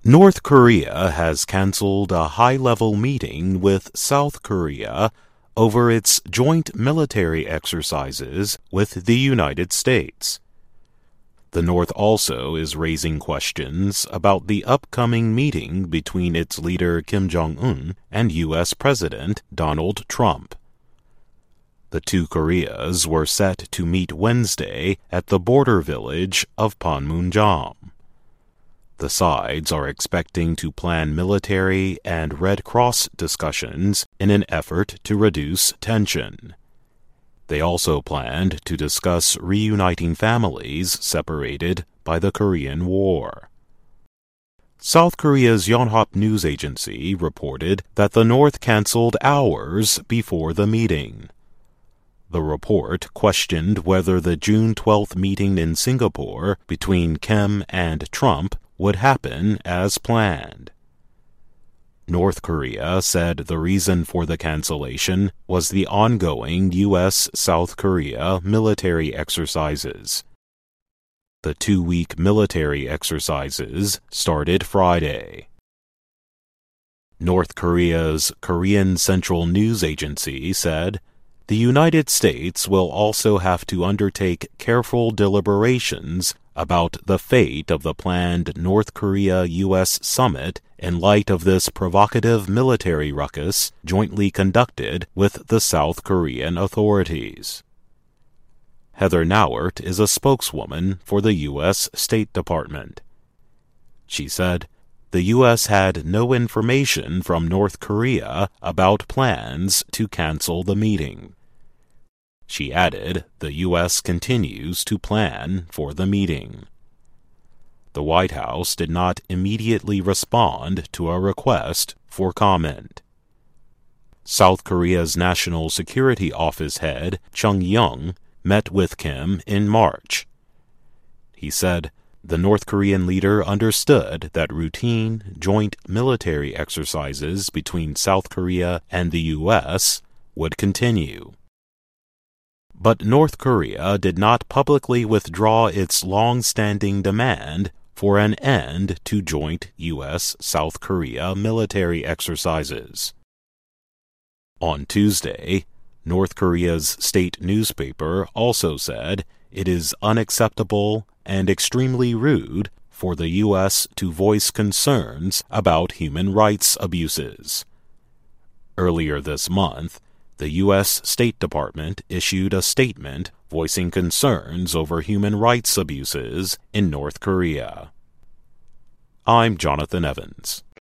North Korea has canceled a high-level meeting with South Korea over its joint military exercises with the United States. The North also is raising questions about the upcoming meeting between its leader Kim Jong-un and U.S. President Donald Trump. The two Koreas were set to meet Wednesday at the border village of Panmunjom. The sides are expecting to plan military and Red Cross discussions in an effort to reduce tension. They also planned to discuss reuniting families separated by the Korean War. South Korea's Yonhap news agency reported that the North canceled hours before the meeting. The report questioned whether the June 12th meeting in Singapore between Kim and Trump would happen as planned. North Korea said the reason for the cancellation was the ongoing U.S.-South Korea military exercises. The 2-week military exercises started Friday. North Korea's Korean Central News Agency said, "The United States will also have to undertake careful deliberations about the fate of the planned North Korea-U.S. summit in light of this provocative military ruckus jointly conducted with the South Korean authorities." Heather Nauert is a spokeswoman for the U.S. State Department. She said, "The U.S. had no information from North Korea about plans to cancel the meeting." She added the U.S. continues to plan for the meeting. The White House did not immediately respond to a request for comment. South Korea's National Security Office head Chung Young met with Kim in March. He said the North Korean leader understood that routine joint military exercises between South Korea and the U.S. would continue. But North Korea did not publicly withdraw its long-standing demand for an end to joint U.S.-South Korea military exercises. On Tuesday, North Korea's state newspaper also said it is unacceptable and extremely rude for the U.S. to voice concerns about human rights abuses. Earlier this month, the U.S. State Department issued a statement voicing concerns over human rights abuses in North Korea. I'm Jonathan Evans.